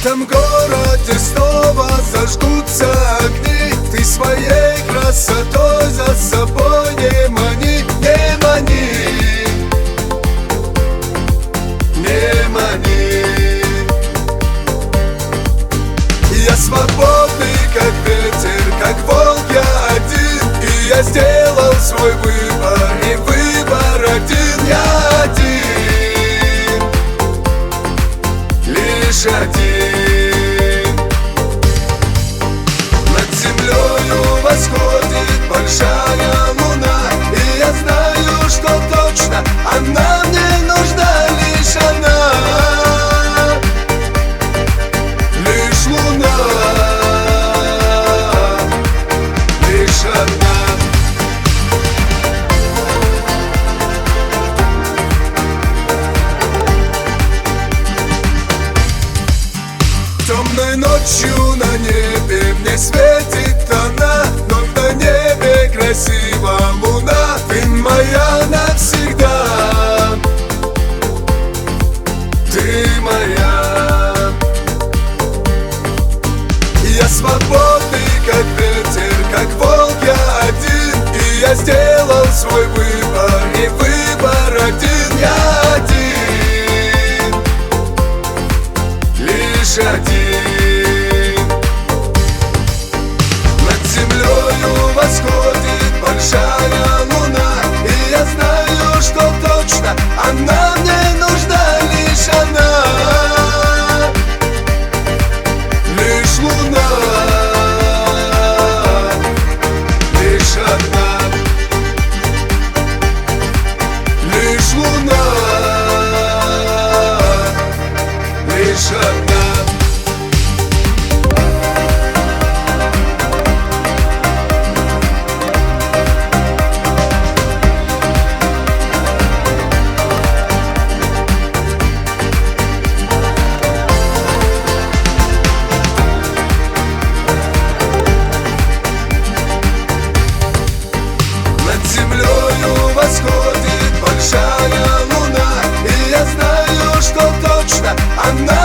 этом городе снова зажгутся огни. Ты своей красотой за собой не мани, не мани, не мани. Я свободный, как ветер, как волк я один. И я сделал свой выбор, и выбор один. Я один, лишь один. Над землею восходит большая луна, и я знаю, что точно она мне нужна. Лишь она, лишь луна, лишь одна. Темной ночью на небе мне светит она, но на небе красива луна. Ты моя навсегда, ты моя. Я свободный, как ветер, как волк я один. И я сделал свой выбор, и выбор один. Я один, лишь один. Над землею восходит большая луна, и я знаю, что точно она мне нужна. Лишь она, лишь луна, лишь одна, лишь луна, лишь одна. Восходит большая луна, и я знаю, что точно она